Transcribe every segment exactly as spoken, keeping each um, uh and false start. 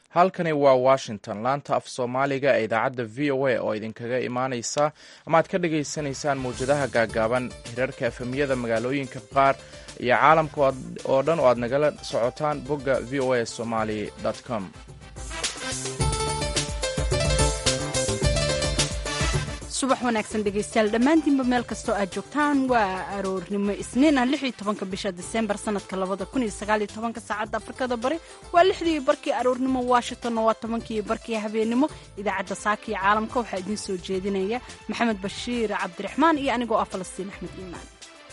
halkani waa washington, laanta af soomaaliga ee idaacadda v o a oo idinkaga imaanaysa ama aad ka dhagaysanaysaan mawjadaha gaagaaban hirarka efemyada magaalooyinka qaar iyo caalamka oo dhan oo aad nagala socotaan bogga v o a somali com. subax wanaagsan dhegaystayaal dhammaantiinba meel kastoo aad joogtaan waa aroornimo isniin ah lix iyo tobanka bisha diseembar sanadka labada kun iyo sagaal iyo tobanka saacadda afrikada bari waa lixdii barkii aroornimo washingtonna waa tobankii barkii habeenimo idaacadda saaka iyo caalamka waxaa idiin soo jeedinaya maxamed bashiir cabdiraxmaan iyo anigoo ah falastiin axmed iimaan.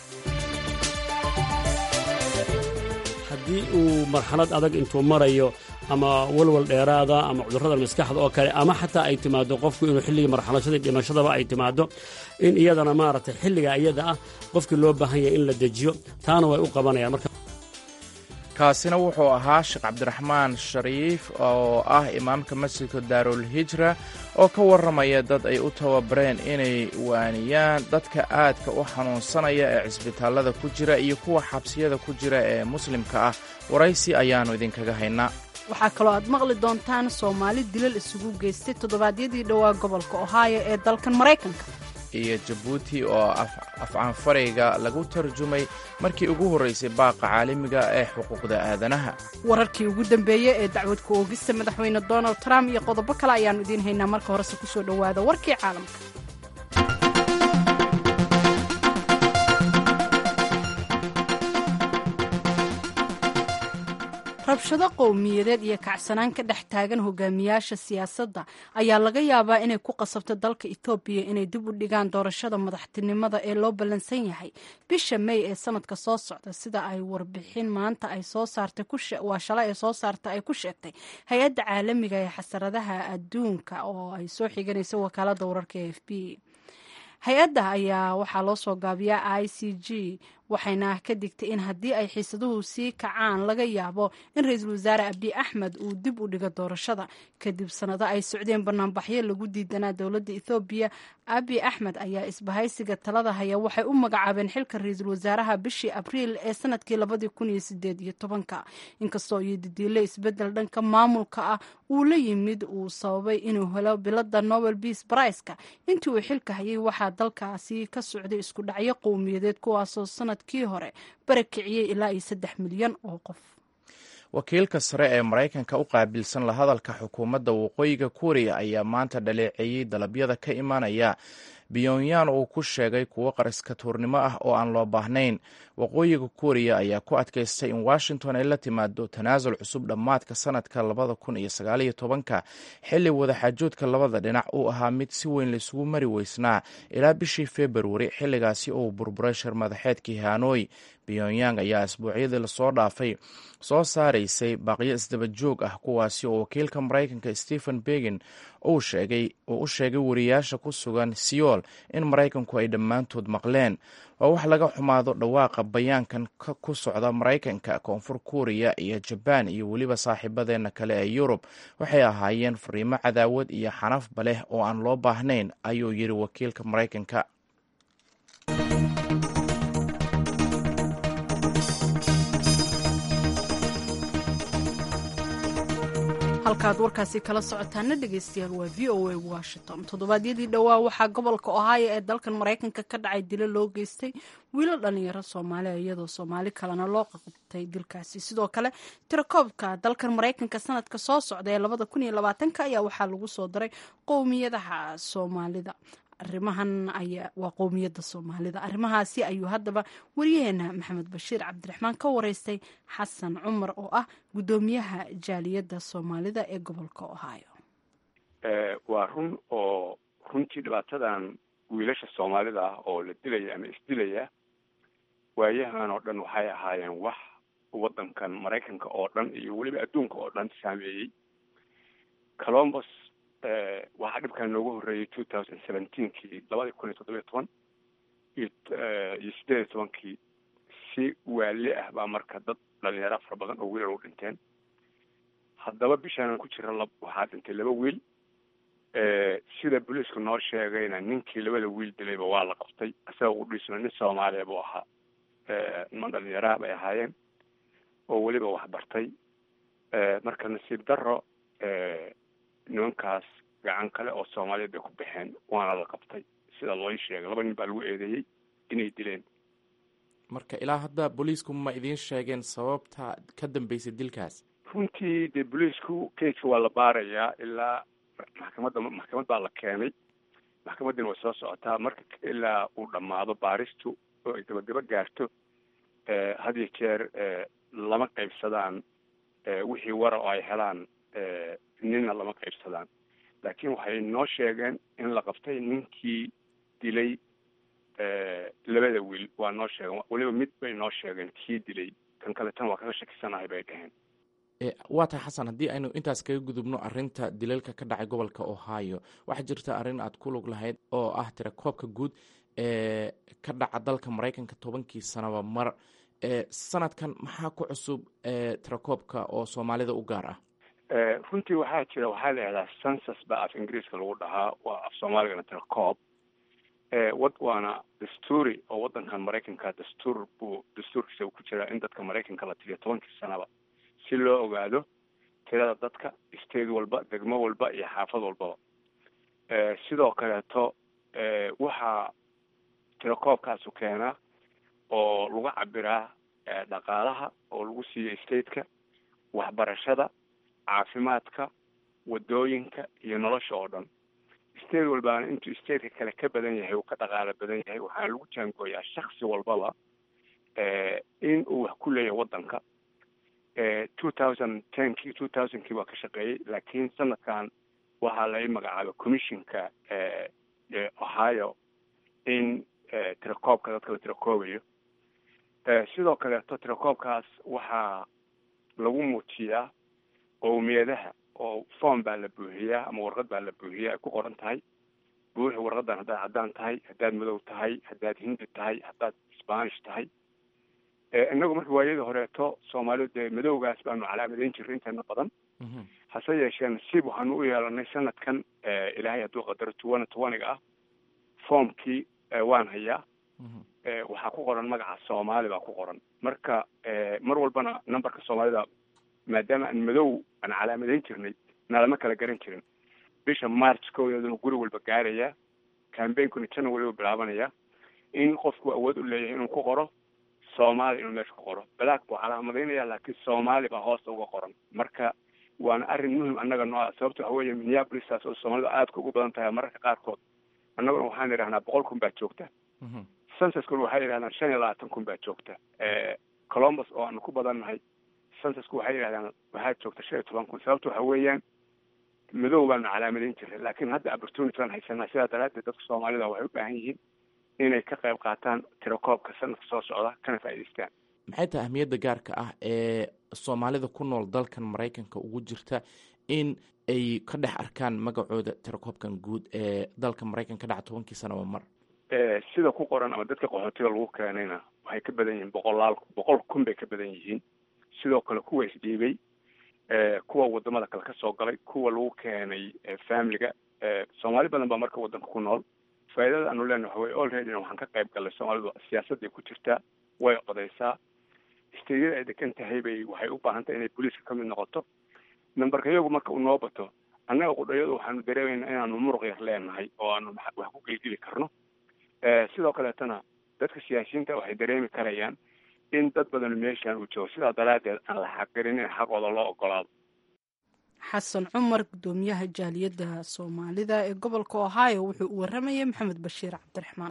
haddii uu marxalad adag intuu marayo ama walwal dheeraada ama cudurrada maskaxda oo kale ama xataa ay timaado qofku inuu xilligii marxalashadii dhimashadaba ay timaado in iyadana maaragtay xilliga iyada ah qofkii loo baahan yahay in la dejiyo taana way u qabanayaan. marka kaasina wuxuu ahaa sheekh cabdiraxmaan shariif oo ah imaamka masjidka daarul hijra oo ka warramaya dad ay u tababareen inay waaniyaan dadka aadka u xanuunsanaya ee cisbitaallada ku jira iyo kuwa xabsiyada ku jira ee muslimka ah. waraysi ayaannu idinkaga haynaa. waxaa kaloo aad maqli doontaan soomaali dilal isugu geystay toddobaadyadii dhowaa gobolka ohio ee dalkan maraykanka iyo jabuuti oo afcaanfarayga lagu tarjumay markii ugu horraysay baaqa caalamiga ee xuquuqda aadanaha. wararkii ugu dambeeyey ee dacwad ku oogista madaxweyne donald trump iyo qodobo kale ayaannu idiin haynaa. marka horese ku soo dhowaada warkii caalamka. rabshado qowmiyadeed iyo kacsanaan ka dhex taagan hogaamiyaasha siyaasadda ayaa laga yaabaa inay ku qasabto dalka etoobiya inay dib u dhigaan doorashada madaxtinimada ee loo ballansan yahay bisha may ee sanadka soo socda sida ay warbixin maanta ay soo saartay waa shalay ay soo saartay ay ku sheegtay hay-adda caalamiga ee xasaradaha adduunka oo ay soo xiganaysa wakaaladda wararka e f b. hay-adda ayaa waxaa loo soo gaabiyaa i c g waxayna ka digtay in haddii ay xiisaduhu sii kacaan laga yaabo in ra-iisul wasaare abiy axmed uu dib u dhigo doorashada kadib sanado ay socdeen banaanbaxyo lagu diidanaa dowladda ethoobiya. abiy axmed ayaa isbahaysiga talada haya waxay u magacaabeen xilka ra-iisul wasaaraha bishii abriil ee sanadkii labadii kun iyo sideed iyo tobanka inkastoo iyo didiile isbedel dhanka maamulka ah uu la yimid uu sababay inuu helo bilada nobel peace priceka. intii uu xilka hayay waxaa dalkaasi ka socday isku dhacyo qowmiyadeed kuwaasoo sanad kii hore barakiciyey ilaa iyo saddex milyan oo qof. wakiilka sare ee maraykanka u qaabilsan la hadalka xukuumadda waqooyiga kuuriya ayaa maanta dhaleeceeyey dalabyada ka imanaya pyongyang uu ku sheegay kuwo qariska tuurnimo ah oo aan loo baahnayn. waqooyiga kuuriya ayaa ku adkaystay in washington ay la timaado tanaasul cusub dhammaadka sanadka labada kun iyo sagaal iyo tobanka xilli wadaxaajoodka labada dhinac uu ahaa mid si weyn laisugu mari weysnaa ilaa bishii februari xilligaasi uu burburay shir madaxeedkii hanoi. pyongyang ayaa asbuucyadii lasoo dhaafay soo saaraysay baaqyo isdaba joog ah kuwaasi oo wakiilka maraykanka stephen begin uu sheegay uu u sheegay wariyaasha ku sugan seoul in maraykanku ay dhammaantood maqleen. waa wax laga xumaado dhawaaqa bayaankan ku socda maraykanka, koonfur kuuriya iyo jabaan iyo weliba saaxiibadeenna kale ee yurub waxay ahaayeen fariimo cadaawad iyo xanafba leh oo aan loo baahnayn, ayuu yidhi wakiilka maraykanka. halkaad warkaasi kala socotaana dhegaystayaal waa v o a washington. toddobaadyadii dhowaa waxaa gobolka ohio ee dalkan maraykanka ka dhacay dilo loo geystay wiilal dhalinyaro soomaaliya iyadoo soomaali kalena loo qabtay dilkaasi. sidoo kale tirakoobka dalkan maraykanka sanadka soo socda ee labada kun iyo labaatanka ayaa waxaa lagu soo daray qowmiyadaha soomaalida arrimahan ayaa waa qowmiyadda soomaalida. arrimahaasi ayuu haddaba waryaheena maxamed bashiir cabdiraxmaan ka wareystay xasan cumar oo ah guddoomiyaha jaaliyadda soomaalida ee gobolka ohio. waa run oo runtii dhibaatadan wiilasha soomaalida ah oo la dilaya ama isdilaya waayahan oo dhan waxay ahaayeen wax waddankan maraykanka oo dhan iyo weliba adduunka oo dhan saameeyey. colombos waxaa dhibkan noogu horreeyey two thousand seventeenkii labadii kun iyo toddobiyo toban iyo iyo sideed iyo tobankii si waali ah baa marka dad dhalinyaro fara badan oo wiilal u dhinteen. haddaba bishaan ku jira waxaa dhintay laba wiil. sida booliisku noo sheegayna ninkii labada wiil dilayba waa la qabtay isagoo u dhisna nin soomaaliya buu ahaa. niman dhalinyaraha bay ahaayeen oo weliba wax bartay. marka nasiib darro nimankaas gacan kale oo soomaaliyeed bay ku baxeen waana la qabtay sida loo sheegay laba nin baa lagu eedeeyey inay dileen. marka ilaa hadda booliisku ma idiin sheegeen sababta ka dambeysay dilkaas? runtii dee booliisku keiska waa la baarayaa ilaa maxkamadda maxkamad baa la keenay, maxkamaddina way soo socotaa. marka ilaa uu dhammaado baaristu oo ay gabagaba gaarto had iyo jeer lama qaybsadaan wixii wara oo ay helaan ninna lama qaybsadaan. laakiin waxay noo sheegeen in la qabtay ninkii dilay labada wiil waa noo sheegeen, weliba mid bay noo sheegeen kii dilay, kan kaleetana waa kaga shakisanahay bay dhaheen. waa tahay xasan, haddii aynu intaas kaga gudubno arrinta dilalka ka dhacay gobolka ohio, waxaa jirta arrin aad ku lug lahayd oo ah tirakoobka guud ee ka dhaca dalka maraykanka tobankii sanaba mar. sanadkan maxaa ku cusub tirakoobka oo soomaalida u gaar ah? runtii waxaa jira waxaa la yihahdaa census baa af ingiriiska lagu dhahaa, waa af soomaaligana tirakoob. wad waana dastuuri oo wadankan maraykanka dastuur buu dastuurkiisa ku jiraa in dadka maraykanka la tiriyo tobankii sanaba si loo ogaado tirada dadka state walba, degmo walba iyo xaafad walbaba. sidoo kaleeto waxaa tirakoobkaasu keenaa oo lagu cabiraa dhaqaalaha oo lagu siiyo stateka, waxbarashada, caafimaadka, wadooyinka iyo nolosha oo dhan. state walbaana intuu stateka kale ka badan yahay uu ka dhaqaalo badan yahay waxaana lagu jaangooyaa shaksi walbaba in uu wax ku leeyahay wadanka. two thousand tenkii two thousandkii waa ka shaqeeyey, laakiin sanadkan waxaa laga magacaabay commissionka ohio in tirakoobka dadka la tirakoobayo. sidoo kaleeto tirakoobkaas waxaa lagu muujiyaa qowmiyadaha oo form baa la buuxiyaa ama warqad baa la buuxiyaa ay ku qoran tahay buuxi warqadan haddaad caddaan tahay, haddaad madow tahay, haddaad hindi tahay, haddaad spanish tahay. inagu marka waayadii horeeto soomaalidu dee madowgaas baanu calaamadayn jirray inteena badan. hase yeeshee nasiib waxaanu u yeelanay sanadkan ilaahay hadduu qadaro tuwana tuwaniga ah formkii waan hayaa. waxaa ku qoran magaca soomaali baa ku qoran. marka mar walbana numberka soomaalida maadaama aan madow aan calaamadayn jirnay nalama kala garan jirin. bisha march koodeeduna guri walba gaaraya, cambainkuna jana waliba bilaabanaya in qofku awood u leeyahay inuu ku qoro soomaali, inuu meesha ku qoro. black buu calaamadaynaya laakiin soomaali baa hoosta uga qoran. marka waana arrin muhim annaga nooa sababta waxa weeye minneapolistaas oo soomaalida aadka ugu badan tahay mararka qaarkood annaguna waxaan idhahnaa boqol kun baa joogta. censuskuna waxay yidhahdaan shan iyo labaatan kun baa joogta. columbus oo aanu ku badannahay censusku waxay yidhahdaan waxaa joogta shan iyo toban kun. sababta waxa weeyaan madow baanu calaamadayn jiray, laakiin hadda opportunity baan haysanaa. sidaa daraaddeed dadka soomaalida waxay u baahan yihiin inay ka qayb qaataan tirakoobka sanadka soo socda kana faa'idaystaan. maxay tahay ahmiyadda gaarka ah ee soomaalida ku nool dalkan maraykanka ugu jirta in ay ka dhex arkaan magacooda tirakoobkan guud ee dalka maraykanka ka dhaca tobankii sanaba mar? sida ku qoran ama dadka qaxootiga lagu keenayna waxay ka badan yihiin boqolaal boqol kun bay ka badan yihiin. sidoo kale kuwa isdhiibay, kuwa wadamada kale ka soo galay, kuwa lagu keenay familiga. soomaali badan baa marka wadanka ku nool. faa'iidada aanu leenahay waxa weye alreadyna waxaan ka qayb galnay. soomaalidu siyaasadday ku jirtaa, way odaysaa. stateyada ay degan tahay bay waxay u baahan tahay inay booliiska ka mid noqoto. numberka iyagu marka uu noo bato annaga qudhayadu waxaanu dareemaynaa inaanu muruq yar leenahay oo aanu wax ku gelgeli karno. sidoo kaleetana dadka siyaasiyiinta waxay dareemi karayaan in dad badan meeshaan uu joogo. sidaa daraaddeed aan la xaqgarin in xaqooda loo ogolaado. xasan cumar, gudoomiyaha jaaliyadda soomaalida ee gobolka ohio, wuxuu u waramayay maxamed bashiir cabdiraxmaan.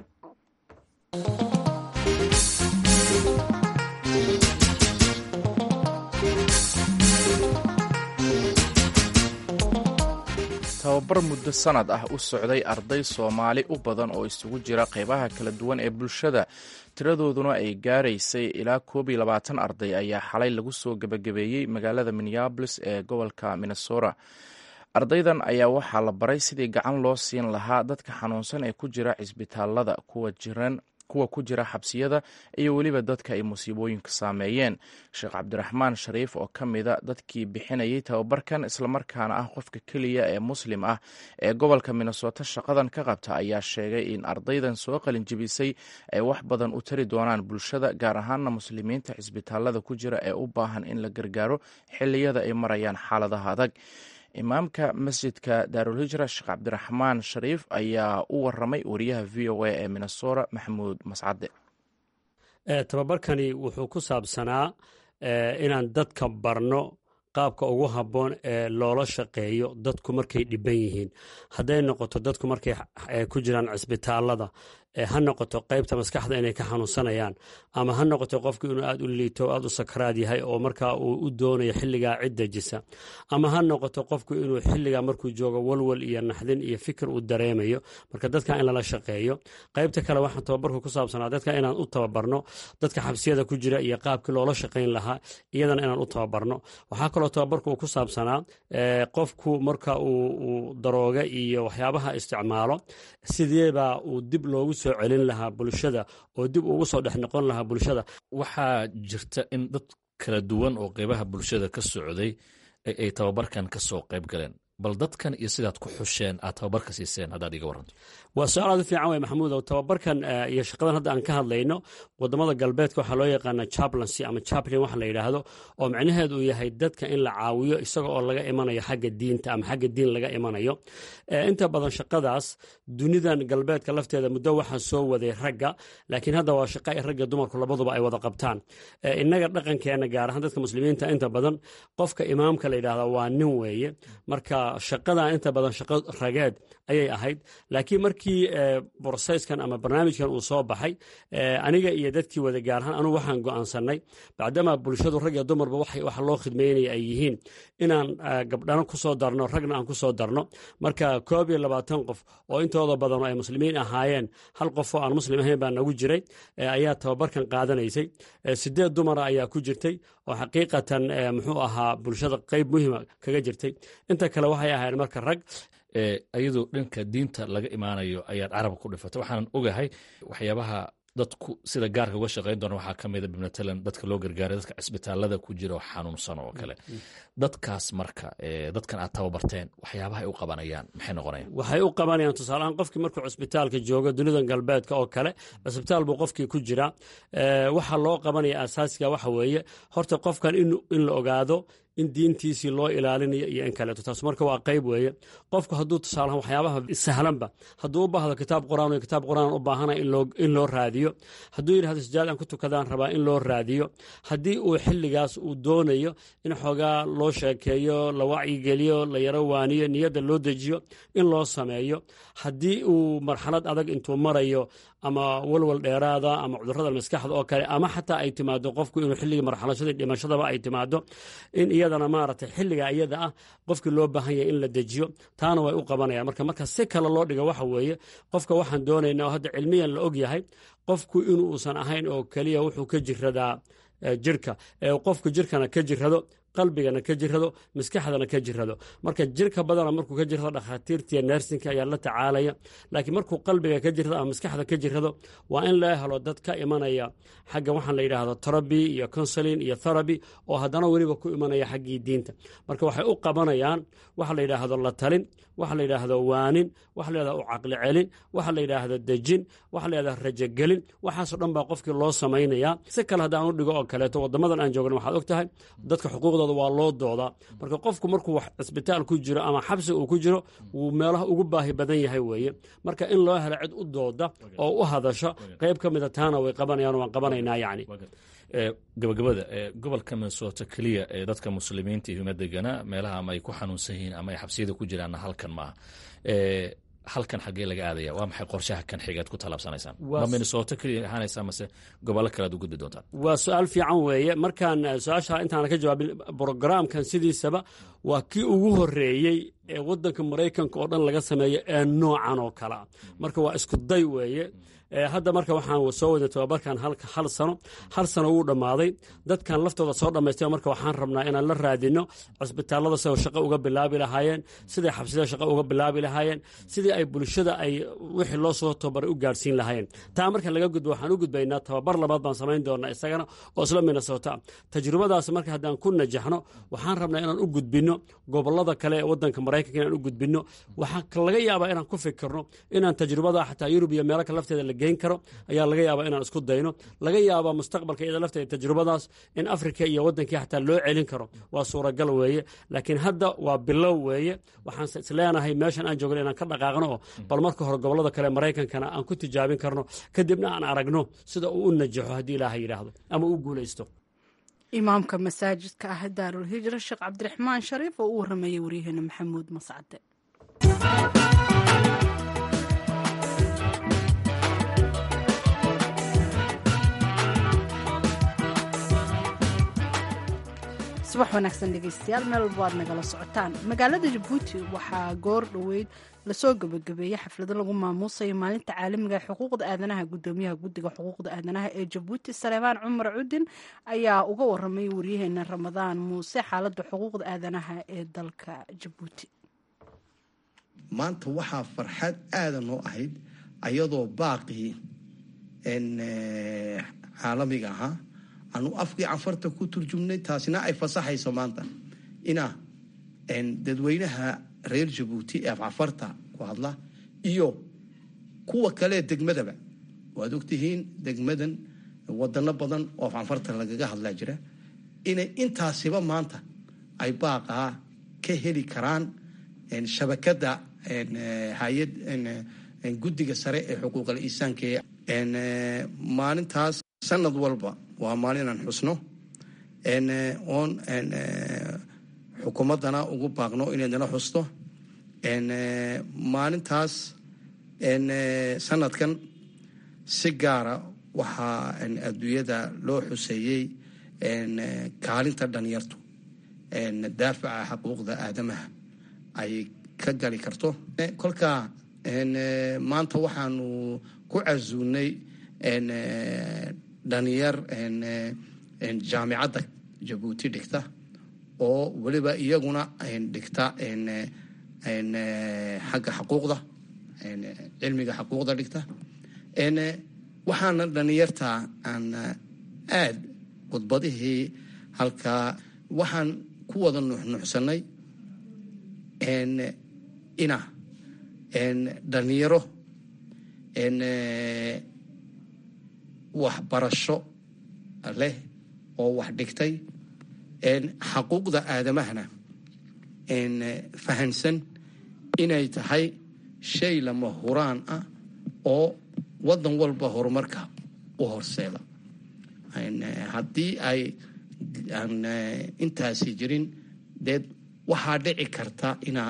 tababar muddo sanad ah u socday arday soomaali u badan oo isugu jira qaybaha kala duwan ee bulshada, tiradooduna ay gaaraysay ilaa koob iyo labaatan arday ayaa xalay lagu soo gebagabeeyey magaalada minneapolis ee gobolka minnesota. ardaydan ayaa waxaa la baray sidii gacan loo siin lahaa dadka xanuunsan ee ku jira cisbitaalada, kuwa jiran kuwa ku jira xabsiyada iyo weliba dadka ay musiibooyinka saameeyeen. sheekh cabdiraxmaan shariif oo ka mida dadkii bixinayay tababarkan islamarkaana ah qofka keliya ee muslim ah ee gobolka minnesota shaqadan ka qabta ayaa sheegay in ardaydan soo qalinjibisay ay wax badan u tari doonaan bulshada, gaar ahaana muslimiinta cisbitaalada ku jira ee u baahan in la gargaaro xilliyada ay marayaan xaaladaha adag. imaamka masjidka daarulhijra sheekh cabdiraxmaan shariif ayaa u waramay wariyaha v o a ee minnesota maxamuud mascade. tababarkani wuxuu ku saabsanaa inaan dadka barno qaabka ugu habboon ee loola shaqeeyo dadku markay dhiban yihiin, hadday noqoto dadku markay ku jiraan cisbitaalada, ha noqoto qaybta maskaxda inay ka xanuunsanayaan, ama ha noqoto qofku inuu aad u liito aad u sakraad yahay oo markaa uu u doonayo xilligaa cid dejisa, ama ha noqoto qofku inuu xilligaa markuu joogo walwal iyo naxdin iyo fikir uu dareemayo. marka dadka in lala shaqeeyo. qaybta kale waxaan tababarku ku saabsanaa dadka inaan u tababarno dadka xabsiyada ku jira iyo qaabkii loola shaqayn lahaa, iyadana inaan u tababarno. waxaa kaloo tababarku uu ku saabsanaa qofku marka uu darooga iyo waxyaabaha isticmaalo, sideebaa uu dib loogu soo celin lahaa bulshada oo dib ugu soo dhex noqon lahaa bulshada. waxaa jirta in dad kala duwan oo qeybaha bulshada ka socday ay tababarkan ka soo qayb galeen, bal dadkan iyo sidaad ku xusheen aad tababarka siiseen haddaad iga waranto. waa su-aal aad u fiican wey maxamuud. oo tababarkan iyo shaqadan hadda aan ka hadlayno wadamada galbeedka waxaa loo yaqaana chaplaincy ama chaplain waxa la yidhaahdo, oo macnaheedu uu yahay dadka in la caawiyo isaga oo laga imanayo xagga diinta ama xagga diin laga imanayo. inta badan shaqadaas dunidan galbeedka lafteeda muddo waxaa soo waday ragga, laakiin hadda waa shaqa ay ragga dumarku labaduba ay wada qabtaan. innaga dhaqankeena gaar ahaan dadka muslimiinta inta badan qofka imaamka la yidhahda waa nin weeye, marka shaqadan inta badan shaqo rageed ayay ahayd. laakiin markii broseyskan ama barnaamijkan uu soo baxay, aniga iyo dadkii wada gaar ahaan anugu waxaan go'aansanay, bacdamaa bulshadu rag iyo dumarba waxa loo khidmaynaya ay yihiin, inaan gabdhano ku soo darno ragna aan ku soo darno. marka koob iyo labaatan qof oo intooda badan ay muslimiin ahaayeen, hal qof oo aan muslim ahayn baa nagu jiray, ayaa tababarkan qaadanaysay. sideed dumara ayaa ku jirtay oo xaqiiqatan muxuu ahaa bulshada qayb muhiima kaga jirtay. inta kale waxay ahayn marka rag. iyadoo dhanka diinta laga imaanayo ayaad carabka ku dhifatay. waxaanan ogahay waxyaabaha dadku sida gaarka uga shaqayn doona waxaa ka mida matalan dadka loo gargaaray dadka cisbitaalada ku jira oo xanuunsan oo kale. dadkaas marka dadkan aad tababarteen waxyaabaha ay u qabanayaan maxay noqonayaan? waxay u qabanayaan tusaalehaan qofkii markuu cisbitaalka joogo dunidan galbeedka oo kale, cisbitaal buu qofkii ku jiraa. waxaa loo qabanaya asaasiga waxa weeye horta qofkan in la ogaado in diintiisii loo ilaalinayo iyo in kaleeto. taas marka waa qayb weeye. qofku hadduu tusaalahaan waxyaabaha sahlanba hadduu u baahdo kitaab quraan iyo kitaab quraan u baahanaya in loo raadiyo, hadduu yidhahdo sijaad aan ku tukadaan rabaa in loo raadiyo, haddii uu xilligaas uu doonayo in xoogaa loo sheekeeyo, la wacyigeliyo, la yaro waaniyo, niyadda loo dejiyo in loo sameeyo. haddii uu marxalad adag intuu marayo ama walwal dheeraada ama cudurrada maskaxda oo kale, ama xataa ay timaado qofku inuu xilligii marxalashadii dhimashadaba ay timaado, in iyadana maaragtay xilliga iyada ah qofkii loo baahan yahay in la dejiyo, taana way u qabanayaan. marka marka si kale loo dhigo waxa weeye qofka waxaan doonaynaa oo hadda cilmiyan la og yahay qofku inuusan ahayn oo keliya wuxuu ka jiradaa jirka, qofku jirkana ka jirado, qalbigana ka jirado, maskaxdana ka jirado. marka jirka badana markuu ka jirado dhakhaatiirtiiyo neersinka ayaa la tacaalaya, laakiin markuu qalbiga ka jirado ama maskaxda ka jirado waa in la helo dad ka imanaya xagga waxaan la yidhaahdo teraby iyo counseling iyo therapy oo haddana weliba ku imanaya xaggii diinta. marka waxay u qabanayaan waxa la yidhaahdo la talin, waxa la yidhaahdo waanin, waxa la yidhahdo u caqli celin, waxa la yidhaahdo dejin, waxa la yidhahdo rajogelin. waxaasoo dhan baa qofkii loo samaynayaa. si kale haddaan u dhigo oo kaleeto waddamadan aan joogna waxaad og tahay dadka xuquuqdooda waa loo doodaa. marka qofku markuu cisbitaal ku jiro ama xabsi uu ku jiro wuu meelaha ugu baahi badan yahay weeye. marka in loo helo cid u dooda oo u hadasho qayb ka mida taana way qabanayaan, waan qabanaynaa yani. gabagabada gobolka minnesota keliya ee dadka muslimiinta iyo madegana meelaha ama ay ku xanuunsan yihiin ama ay xabsiyada ku jiraanna halkan maaha. halkan xaggee laga aadaya? waa maxay qorshaha kan xigaad ku talaabsanaysaan? ma minnesota keliya ahaanaysaa mase gobollo kale aad u gudbi doontaan? waa su-aal fiican weeye. markaan su-aasha intaana ka jawaabin, brograamkan sidiisaba waa kii ugu horeeyey ee waddanka maraykanka oo dhan laga sameeyo ee noocan oo kale ah. marka waa isku day weeye. hadda marka waxaan soo waday tababarkan hal sano hal sano wuu dhammaaday. dadkan laftooda soo dhammaystay marka waxaan rabnaa inaan la raadino cisbitaallada siday shaqo uga bilaabi lahaayeen, siday xabsida shaqo uga bilaabi lahaayeen, sidii ay bulshada ay wixii loo soo tababaray u gaadhsiin lahaayeen. taa marka laga gudbo waxaan u gudbaynaa tababar labaad baan samayn doonaa isagana oo isla minnesota. tajribadaas marka haddaan ku najaxno waxaan rabnaa inaan u gudbinno gobollada kale ee waddanka maraykanka inaan u gudbinno. waxaa laga yaabaa inaan ku fikirno inaan tajribada xataa yurub iyo meelo ka lafteeda la geyn karo ayaa laga yaabaa inaan isku dayno. laga yaabaa mustaqbalka iyada lafteeda tajrubadaas in afrika iyo wadankii xataa loo celin karo waa suuragal weeye, laakiin hadda waa bilow weeye. waxaan isleenahay meeshan aan joogno inaan ka dhaqaaqno oo bal marka hore gobolada kale maraykankana aan ku tijaabin karno, kadibna aan aragno sida uu u najaxo haddii ilaaha yidhaahdo ama u guulaysto. imaamka masaajidka ah daarul hijra sheekh cabdiraxmaan shariif oo u waramayay waryaheena maxamuud mascade. subax wanaagsan dhegeystayaal, meel walba waad nagala socotaan. magaalada jabuuti waxaa goor dhoweyd lasoo gabagabeeyey xaflado lagu maamuusayo maalinta caalamiga ee xuquuqda aadanaha. gudoomiyaha guddiga xuquuqda aadanaha ee jabuuti saleebaan cumar cudin ayaa uga waramay waryaheena ramadaan muuse xaaladda xuquuqda aadanaha ee dalka jabuuti. maanta waxaa farxad aada noo ahayd ayadoo baaqii caalamiga ahaa anu afkii canfarta ku turjumnay, taasina ay fasaxayso maanta inaa dadweynaha reer jabuuti ee afcafarta ku hadla iyo kuwa kale degmadaba, waad ogtihiin degmadan wadano badan oo afcanfarta lagaga hadlaa jira, inay intaasiba maanta ay baaqaa ka heli karaan shabakada hay-ad guddiga sare ee xuquuqal insaanka. maalintaas sanad walba waa maalinaan xusno oon xukuumaddana ugu baaqno inaydana xusto. maalintaas sanadkan si gaara waxaa adduunyada loo xuseeyey kaalinta dhalinyartu daafaca xuquuqda aadamaha ay ka gali karto. kolkaa maanta waxaanu ku casuunay dhalinyar jaamicadda jabuuti dhigta oo weliba iyaguna dhigta xagga xuquuqda cilmiga xuquuqda dhigta. waxaana dhalinyarta aan aad khudbadihii halkaa waxaan ku wada nuxnuxsanay ina dhalinyaro waxbarasho leh oo wax dhigtay, xuquuqda aadamahana fahansan inay tahay shay lama huraan ah oo wadan walba horumarka u horseeda. haddii ay aan intaasi jirin dee waxaa dhici karta inaa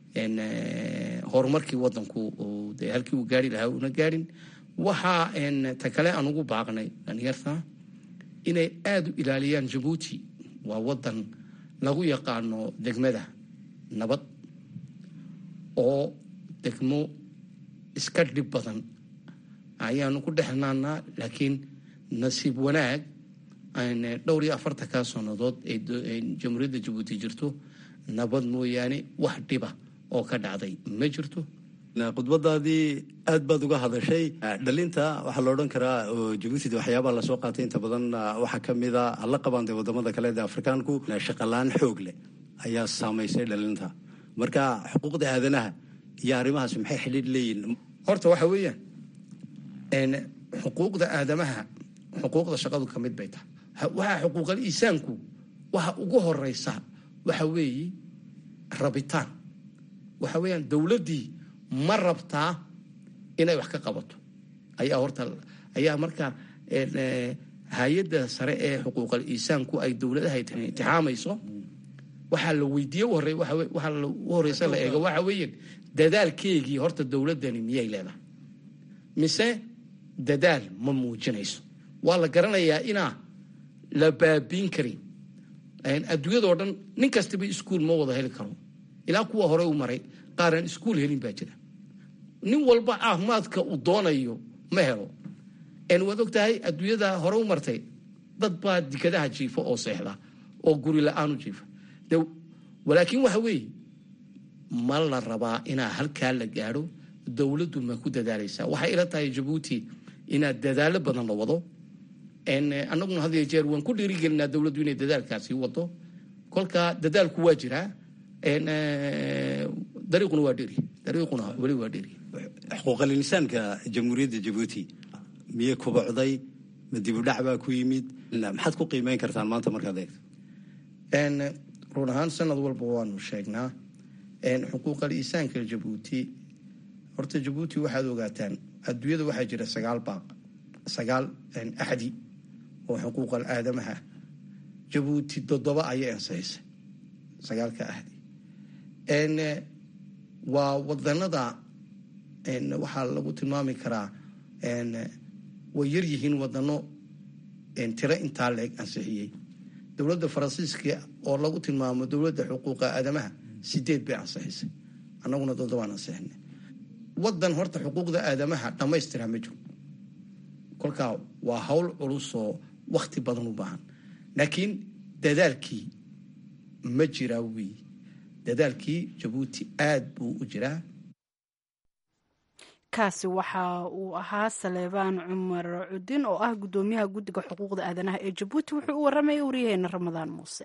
horumarkii wadanku de halkii uu gaari lahaa una gaarin. waxaa ta kale aan ugu baaqnay dhalinyarta inay aada u ilaaliyaan. jabuuti waa wadan lagu yaqaano degmada nabad oo degmo iska dhib badan ayaanu ku dhexnaanaa, laakiin nasiib wanaag dhowr iyo afartankaa sannadood ee jamhuuriyadda jabuuti jirto nabad mooyaane wax dhiba oo ka dhacday ma jirto. khudbadaadii aad baad uga hadashay dhalinta. waxaa la odhan karaa oo jabuuti waxyaabaha lasoo qaatay inta badan waxaa ka mida alla qabaan dee wadamada kale ee afrikaanku shaqalaan xoog leh ayaa saamaysay dhalinta. marka xuquuqda aadanaha iyo arrimahaas maxay xidhiidh leeyihin? horta waxa weeyaan xuquuqda aadamaha xuquuqda shaqadu ka mid bay tahay. waxaa xuquuqal insaanku waxa ugu horeysa waxa weeye rabitaan. waxa weeyaan dowladdii ma rabtaa inay wax ka qabato ayaa horta ayaa markaa hay-adda sare ee xuquuqal insaanku ay dowladaha intixaamayso. waxaa la weydiiye hore waxaa u horeysa la eego waxa weeye dadaalkeegii horta dowladdani miyay leedahay mise dadaal ma muujinayso. waa la garanayaa inaa la baabiin karin. adduunyadoo dhan nin kastaba iskuol ma wada heli karo, ilaa kuwa hore u maray qaaraan iskuol helin baa jira. nin walba caafimaadka uu doonayo ma helo. waad og tahay adduunyada hore u martay dad baa dikadaha jiifa oo seexda oo guri la-aan u jiifa. walaakiin waxa weeye ma la rabaa inaa halkaa la gaadho. dowladdu ma ku dadaalaysaa? waxay ila tahay jabuuti inaad dadaalo badan la wado. annaguna had iyo jeer waan ku dhiirigelinaa dowladdu inay dadaalkaasi wado. kolka dadaalku waa jiraa, dariiquna waa dheri dariiquna weli waa dheri. xuquuqal insaanka jamhuuriyadda Jabuuti miyay kubacday ma dib u dhac baa ku yimid maxaad ku qiimeyn kartaan maanta markaad eegto? een run ahaan sanad walba waanu sheegnaa een xuquuqal insaanka Jabuuti. horta Jabuuti waxaad ogaataan adduunyada waxaa jira sagaal baaq sagaal een axadi oo xuquuqal aadamaha. Jabuuti toddoba ayay ansaysay sagaalka ahdi. een waa wadanada een waxaa lagu tilmaami karaa een way yar yihiin wadano een tiro intaa leeg ansixiyey. dowladda Faransiiska oo lagu tilmaamo dowladda xuquuqa aadamaha sideed bay ansixisay, annaguna toddobaan ansixinay. wadan horta xuquuqda aadamaha dhammaystiraa ma jiro. kolkaa waa hawl culus oo waqti badan u baahan, laakiin dadaalkii ma jiraa wii dadaalkii Jabuuti aad buu u jiraa. kaasi waxa uu ahaa Saleebaan Cumar Cudin oo ah gudoomiyaha guddiga xuquuqda aadanaha ee Jabuuti. wuxuu u waramayay wariyaheena Ramadaan Muuse.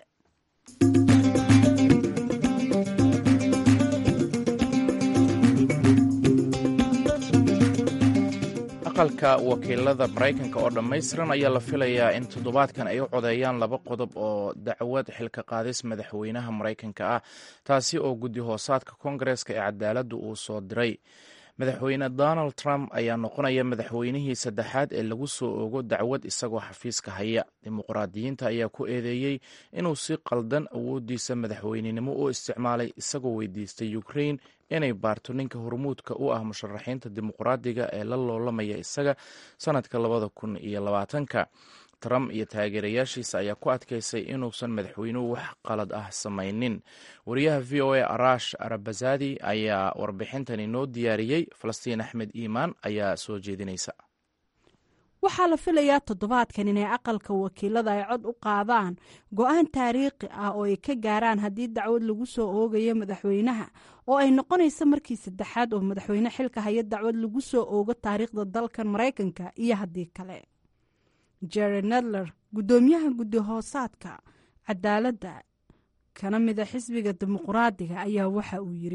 aqalka wakiilada Mareykanka oo dhammaystiran ayaa la filayaa in toddobaadkan ay u codeeyaan laba qodob oo dacwad xilka qaadis madaxweynaha Mareykanka ah, taasi oo guddi hoosaadka Koongareeska ee cadaaladdu uu soo diray. madaxweyne Donald Trump ayaa noqonaya madaxweynihii saddexaad ee lagu soo ogo dacwad isagoo xafiiska haya. dimuqraadiyiinta ayaa ku eedeeyey inuu si qaldan awoodiisa madaxweynenimo u isticmaalay, isagoo weydiistay Ukraine inay baarto ninka hormuudka u ah musharaxiinta dimuqraadiga ee la loolamaya isaga sanadka labada kun iyo labaatanka. Trump iyo taageerayaashiisa ayaa ku adkaysay inuusan madaxweynuhu wax qalad ah samaynin. wariyaha v o a Arash Arabazadi ayaa warbixintan inoo diyaariyey. Falastiin Axmed Iimaan ayaa soo jeedinaysa. waxaa la filayaa toddobaadkan inay aqalka wakiilada ay cod u qaadaan go-aan taariikhi ah oo ay ka gaaraan haddii dacwad lagu soo oogayo madaxweynaha, oo ay noqonayso markii saddexaad oo madaxweyne xilka haya dacwad lagu soo oogo taariikhda dalkan Mareykanka iyo haddii kale. Jerry Nadler, gudoomiyaha guddi hoosaadka cadaaladda kana mida xisbiga dimuqraadiga, ayaa waxa uu yiri: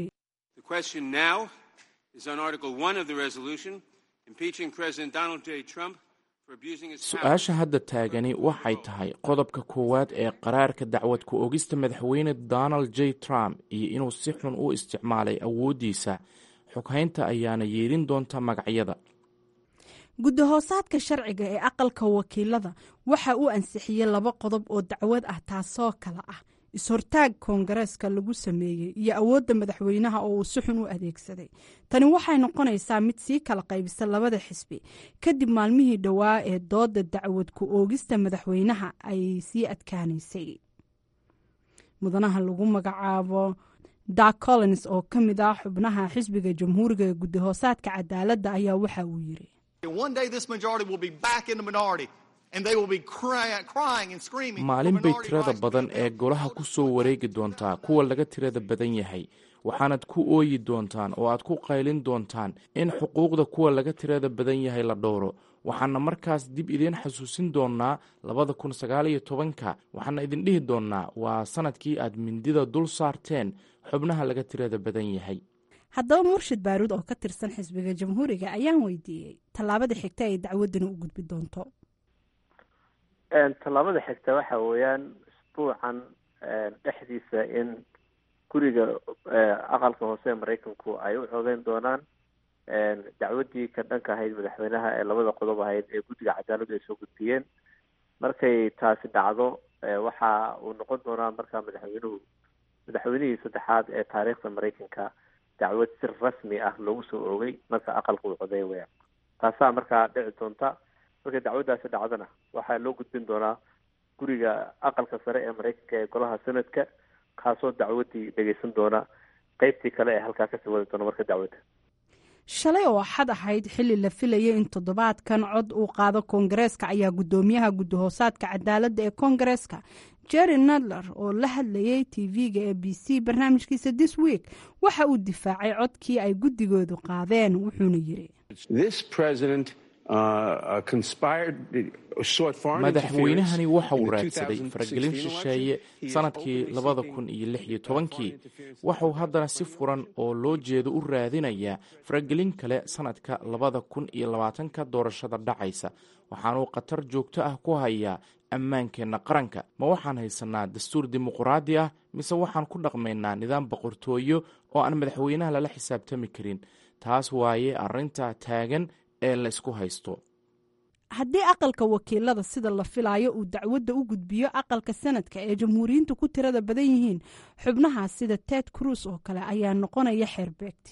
su-aasha hadda taagani waxay tahay qodobka koowaad ee qaraarka dacwad ku oogista madaxweyne Donald J. Trump iyo inuu si xun u isticmaalay awoodiisa. xoghaynta ayaana yeelin doonta magacyada. guddi hoosaadka sharciga ee aqalka wakiilada waxa uu ansixiyey laba qodob oo dacwad ah, taasoo kala ah is-hortaag koongareeska lagu sameeyey iyo awoodda madaxweynaha oo uu si xun u adeegsaday. tani waxay noqonaysaa mid sii kala qaybisa labada xisbi kadib maalmihii dhowaa ee dooda dacwad ku oogista madaxweynaha ay sii adkaanaysay. mudanaha lagu magacaabo Doug Collins oo ka mid ah xubnaha xisbiga jamhuuriga ee guddi hoosaadka cadaaladda ayaa waxa uu yiri: maalin bay tirada badan ee golaha ku soo wareegi doontaa kuwa laga tirada badan yahay, waxaanad ku ooyi doontaan oo aad ku qaylin doontaan in xuquuqda kuwa laga tirada badan yahay la dhowro. waxaana markaas dib idiin xasuusin doonaa labada kun sagaal iyo tobanka, waxaana idin dhihi doonaa waa sanadkii aad mindida dul saarteen xubnaha laga tirada badan yahay. haddaba Murshid Baaruud oo ka tirsan xisbiga jamhuuriga ayaan weydiiyey tallaabada xigta ay dacwadani u gudbi doonto. tallaabada xigta waxa weeyaan isbuucan dhexdiisa in guriga aqalka hoose ee Mareykanku ay u codeyn doonaan dacwadii ka dhanka ahayd madaxweynaha ee labada qodob ahayd ee guddiga cadaaladdu ay soo gudbiyeen. markay taasi dhacdo waxa uu noqon doonaa markaa madaxweynuhu madaxweynihii saddexaad ee taariikhda Mareykanka dacwad si rasmi ah loogu soo oogay marka aqalka uu codeey weeyaan. taasaa markaa dhici doonta. markay dacwaddaasi dhacdana waxaa loo gudbin doonaa guriga aqalka sare ee Mareykanka ee golaha sanadka, kaasoo dacwaddii dhegeysan doona qaybtii kale ee halkaa kasii wadi doona marka dacwadda. shalay oo axad ahayd xilli la filayay in toddobaadkan cod uu qaado koongareeska ayaa gudoomiyaha guddi hoosaadka cadaaladda ee koongareeska Jerry Nadler oo la hadlayay T V-ga ee B C barnaamijkiisa This Week waxa uu difaacay codkii ay guddigoodu qaadeen, wuxuuna yiri: This president madaxweynahani waxa uu raadsaday faragelin shisheeye sanadkii labada kun iyo lix iyo tobankii waxauu haddana si furan oo loo jeedo u raadinayaa faragelin kale sanadka labada kun iyo labaatanka doorashada dhacaysa waxaanuu khatar joogto ah ku hayaa ammaankeenna qaranka ma waxaan haysanaa dastuur dimuquraadi ah mise waxaan ku dhaqmaynaa nidaam boqortooyo oo aan madaxweynaha lala xisaabtami karin taas waaye arrinta taagan ee la isku haysto haddii aqalka wakiilada sida la filaayo uu dacwadda u gudbiyo aqalka sanadka ee jamhuuriyiintu ku tirada badan yihiin xubnahaas sida ted cruz oo kale ayaa noqonaya xeerbeegti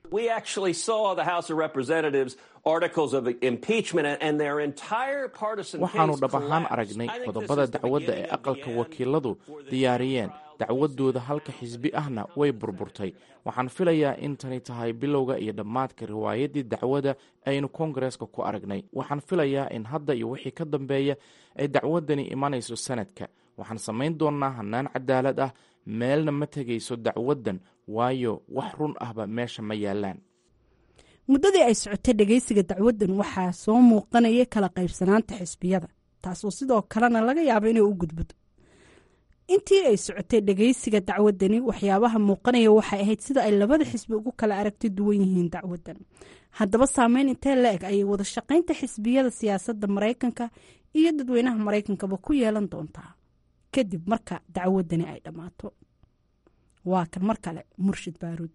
waxaanu dhab ahaan aragnay qodobada dacwadda ee aqalka wakiiladu diyaariyeen dacwadooda halka xisbi ahna way burburtay waxaan filayaa in tani tahay bilowga iyo dhammaadka riwaayaddii dacwadda aynu koongareeska ku aragnay waxaan filayaa in hadda iyo wixii ka dambeeya ay dacwaddani imanayso sanadka waxaan samayn doonnaa hannaan cadaalad ah meelna ma tegayso dacwaddan waayo wax run ahba meesha ma yaallaan muddadii ay socotay dhegaysiga dacwaddan waxaa soo muuqanaya kala qaybsanaanta xisbiyada taasoo sidoo kalena laga yaabo inay u gudbado intii ay socotay dhegaysiga dacwaddani waxyaabaha muuqanaya waxay ahayd sida ay labada xisbi ugu kala aragti duwan yihiin dacwaddan haddaba saameyn intee la eg ayay wada shaqaynta xisbiyada siyaasadda maraykanka iyo dadweynaha maraykankaba ku yeelan doontaa kadib marka dacwaddani ay dhammaato waa kan mar kale murshid baaruud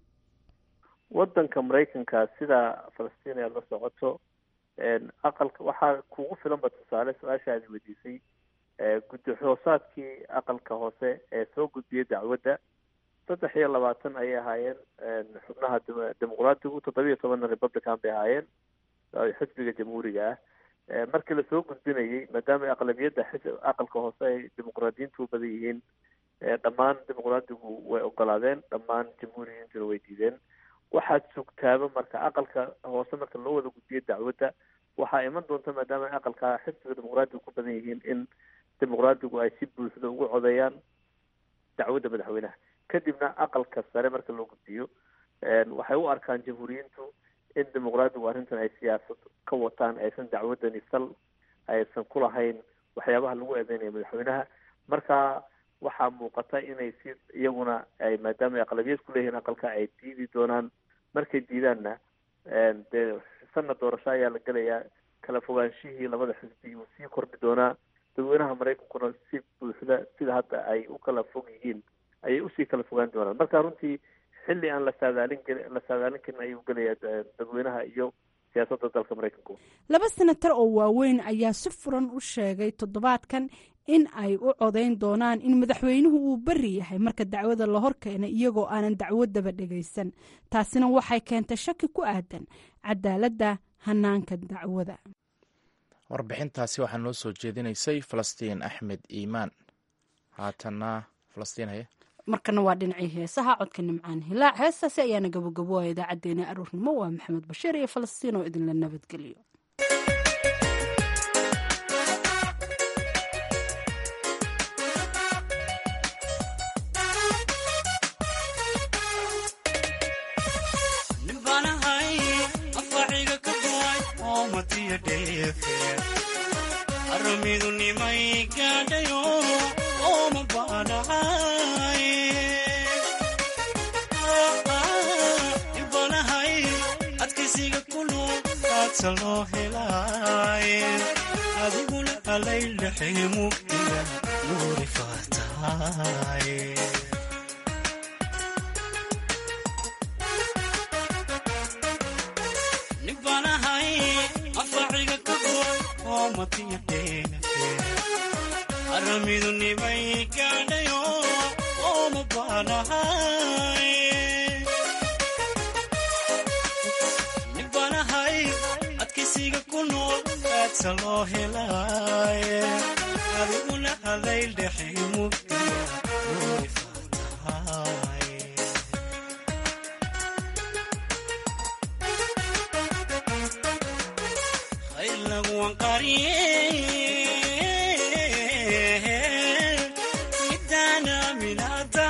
wadanka maraykanka sida falastiin aad la socoto aqalka waxaa kugu filanba tusaale su-aasha aad weydiisay guddi hoosaadkii aqalka hoose ee soo gudbiyay dacwadda saddex iyo labaatan ayay ahaayeen xubnaha dimuqraadigu toddobiiyo tobanna republican bay ahaayeen xisbiga jamhuuriga ah markii lasoo gudbinayay maadaama aqlabiyadda aqalka hoose ay dimuqraadiyiintu u badan yihiin dhammaan dimuqraadigu way ogolaadeen dhammaan jamhuuriyiintuna way diideen waxaad sugtaaba marka aqalka hoose marka loo wada gudbiyo dacwadda waxaa iman doonta maadaama aqalka xisbiga dimuqraadigu ku badan yihiin in dimuqraadigu ay si buuxda ugu codeeyaan dacwadda madaxweynaha kadibna aqalka sare marka loo gudbiyo waxay u arkaan jamhuuriyiintu in dimuqraadigu arrintan ay siyaasad ka wataan aysan dacwaddani sal aysan ku lahayn waxyaabaha lagu eedeynaya madaxweynaha marka waxaa muuqata inay si iyaguna ay maadaama ay aqlabiyad ku leeyihiin aqalka ay diidi doonaan markay diidaanna dee sanad doorasho ayaa la gelayaa kala fogaanshihii labada xisbi uu sii kordhi doonaa dadweynaha maraykankuna si buuxda sida hadda ay u kala fog yihiin ayay usii kala fogaan doonaan marka runtii xilli aan la saadaalin la saadaalin karin ayuu gelayaa dadweynaha iyo siyaasadda dalka maraykanku laba senatar oo waaweyn ayaa si furan u sheegay toddobaadkan in ay u codeyn doonaan in madaxweynuhu uu beri yahay marka dacwada la horkeenay iyagoo aanan dacwadaba dhagaysan taasina waxay keentay shaki ku aadan cadaaladda hanaanka dacwada warbixintaasi waxaa noo soo jeedinaysay falastiin axmed iimaan haatana falastiin haye markana waa dhinacii heesaha codka nimcaan hilaac heestaasi ayaana gabogabooya idaacadeena aruurnimo waa maxamed bashiir iyo falastiin oo idinla nabadgeliyo adiguna alaylaxay mugdiga nuuri faataay nibanahay afaciga ka goy oo matiya dheegafe aramidu nimay gaadhayo oo mabanahay nibanahay adkaysiga ku nool aadsa loo helaaye adiguna alayl dhexay mugdiga nuuri faataay khayr laguwan qariye midaana minaada